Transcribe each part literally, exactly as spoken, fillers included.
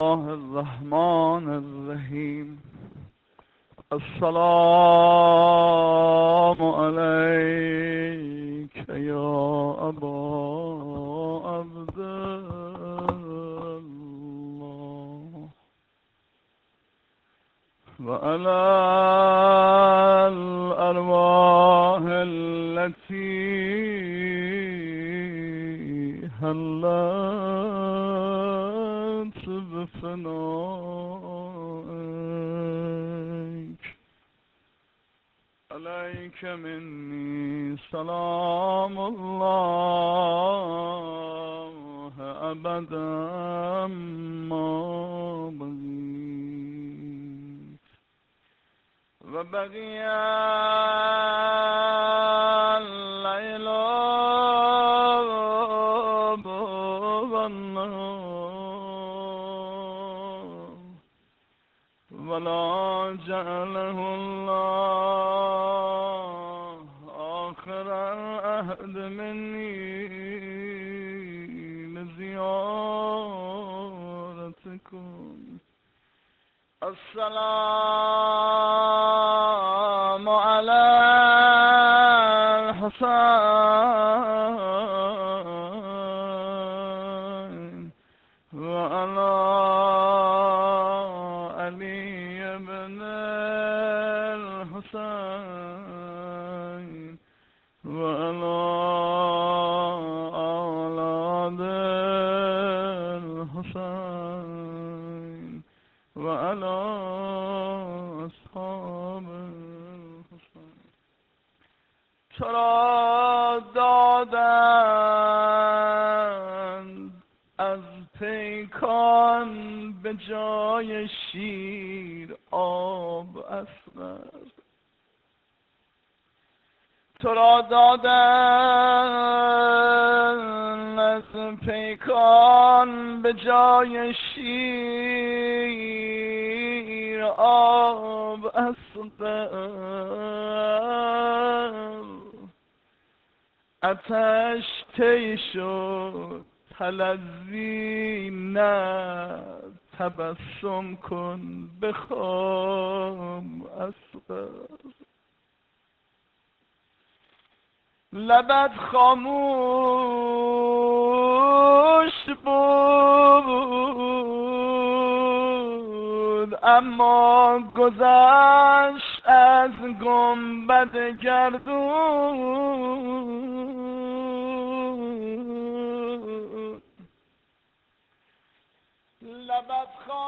الله الرحمن الرحیم. السلام علیک یا ابا عبدالله و علی الارواح التي هلت بفنائك. عليك مني سلام الله أبدا ما بقيت وبقي الليل والنهار ولا جعله الله آخر العهد مني لزيارتكم. السلام على الحسين وعلى علي بن الحسين وعلى أولاد الحسين وعلى أصحاب الحسين. ترى دادند از پیکان به جای شیر آب اصغر. تو را دادند از پیکان به جای شیر آب اصغر. آتش طی شد تلظی نه تبسم کن بخواب اصغر. لبت خاموش بود اما گذشت از گنبد گردون. لبت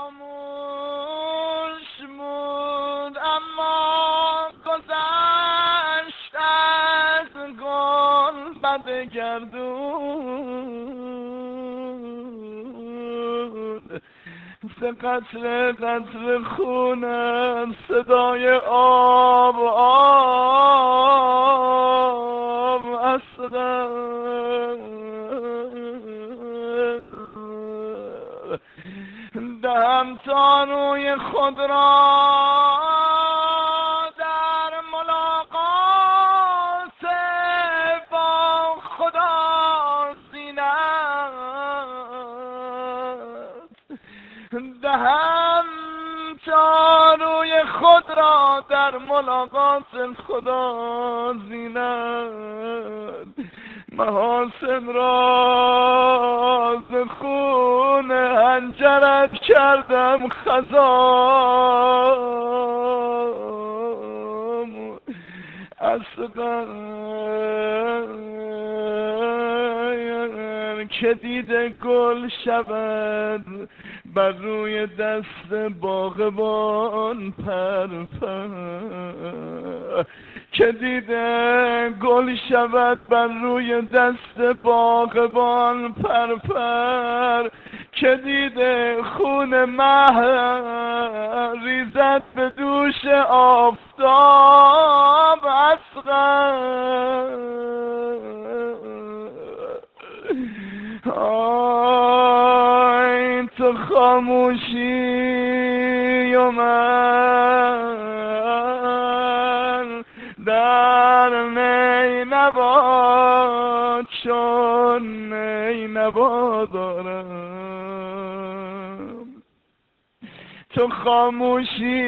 خاموش بود اما گذشت از گنبد گردون. ز قطره قطره خونم صدای آب آب اصغر. دهم تا روی خود را در ملاقات با خدا زینت. دهم تا روی خود را در ملاقات خدا زینت. محاسن را ز خون حنجرت کردم خضاب اصغر. که دیده گل شود بر روی دست باغبان پر پر. که دیده گل شود بر روی دست باغبان پر پر. که دیده خون مه ریزد به دوش آفتاب اصغر. آی تو خاموشی و من در نی نبا چون نی نبا دارم. تو خاموشی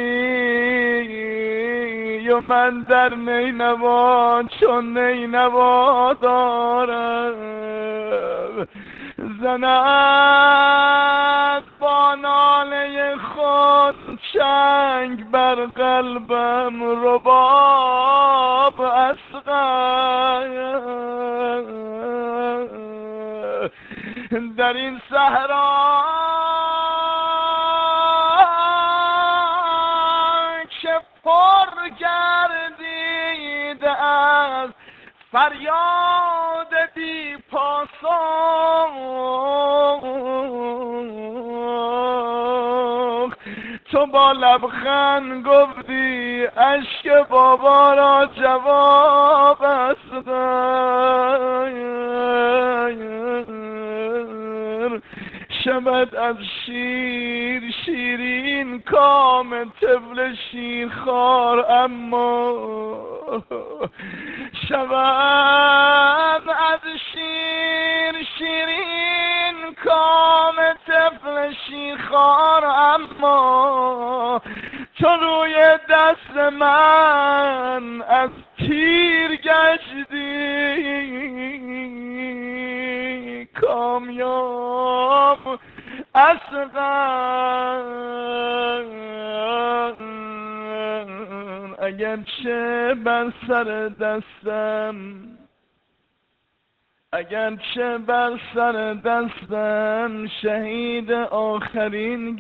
و من در نینوا چون نینوا دارم، زند با ناله خود چنگ بر قلبم رباب اصغر. در این صحرا که پر گردیده از فریاد بی پاسخ، تو با لبخند گفتی اشک بابا را جواب است. شود از شیر شیرین کام طفل شیرخوار، اما شود از شیر شیرین کام طفل شیرخوار، اما تو روی دست من از تیر گشتی کامیاب اصغر. اگرچه بر سر دستم اگرچه بر سر دستم شهید آخرین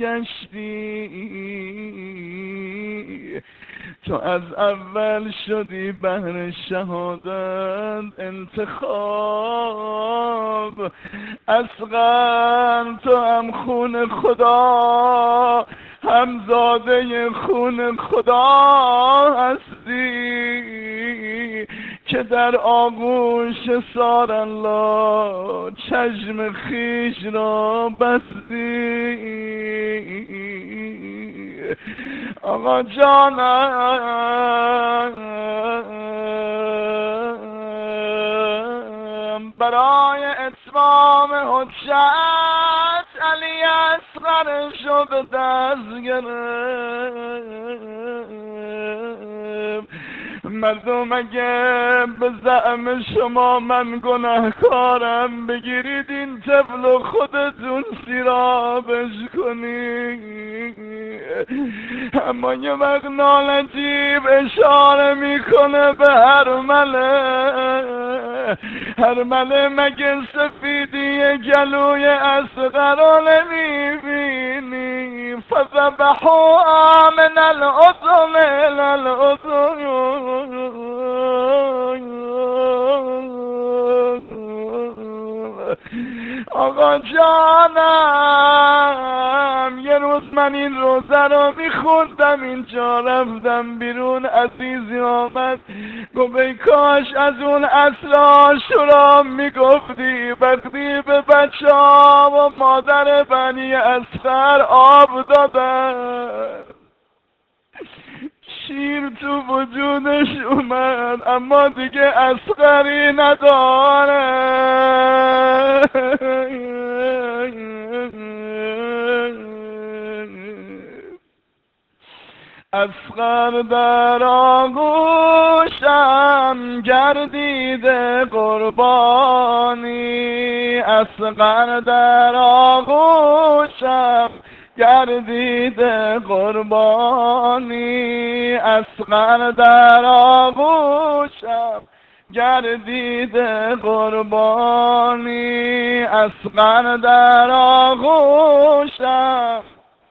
گشتی، تو از اول شدی بهر شهادت انتخاب. اصغر تو هم خون خدا، هم زاده خون خدا هستی که در آغوش سار الله چشم خیش را بستی. آقا جانم، برای اتمام حجت علی اصغر شد دست گرفت. مردم اگه به زعم شما من گناهکارم بگیرید این طفل و خودتون سیرابش کنید، اما یه وقت نالجیب اشاره میکنه به هرمله. هرمله مگه سفیدی گلوی اصغر رو نمیبینی؟ فذبحوا من الأذن إلى الأذن. آقا جانم، یه روز من این روزه رو میخوندم، اینجا رفتم بیرون، عزیزی آمد گفت ای کاش از اون اصل عاشورا میگفتی وقتی به بچه ها و مادر بنی اصغر آب دادن، شیر تو وجودش اومد اما دیگه اصغری نداره. اصغر در آغوشم گردیده قربانی، اصغر در آغوشم گردیده قربانی، اصغر در آغوشم گردیده قربانی، اصغر در آغوشم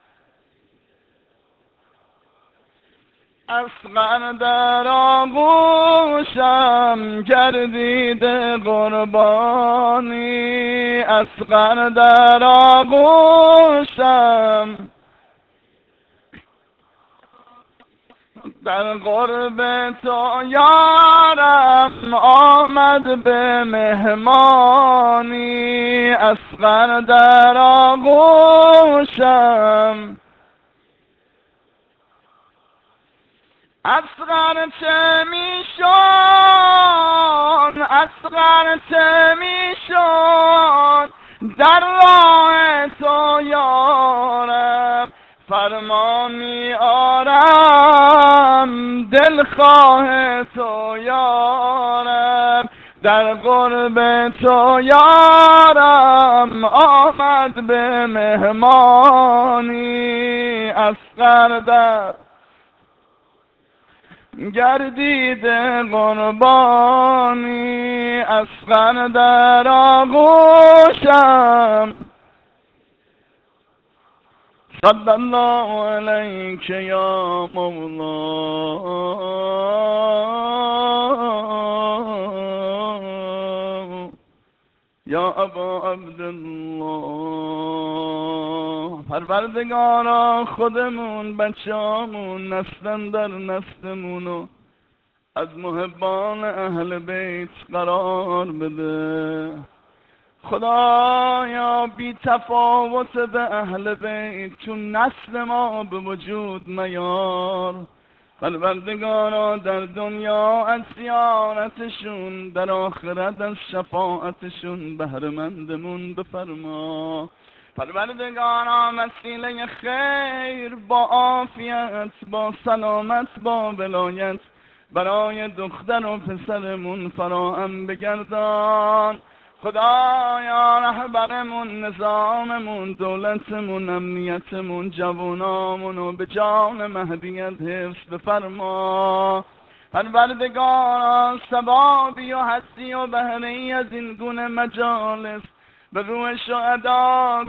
اصغر در آغوشم گردیده قربانی، اصغر در آغوشم در قرب تو یارم آمد به مهمانی، اصغر در آغوشم اصغر چه میشد اصغر چه میشد در راه تو یارم، فرما می آرم دلخواه تو یارم، در قرب تو یارم آمد به مهمانی. اصغر در گردیده قربانی، اصغر در آغوشم. صلی الله علیک یا مولا یا ابا عبدالله. پروردگارا خودمون بچه‌هامون نسلن در نسلمونو از محبان اهل بیت قرار بده. خدایا بی تفاوت به اهل بیت چون نسل ما به وجود میار. پروردگارا در دنیا از زیارتشون، در آخرت از شفاعتشون بهره‌مندمون بفرما. پروردگارا وسیله خیر با عافیت، با سلامت، با ولایت برای دختر و پسرمون فراهم بگردان. خدایا رهبرمون، نظاممون، دولتمون، امنیتمون، جوانامونو به جان مهدیت حفظ بفرما. پروردگارا ثوابی و حسی و بهره‌ای از این گونه مجالس به روح شهدا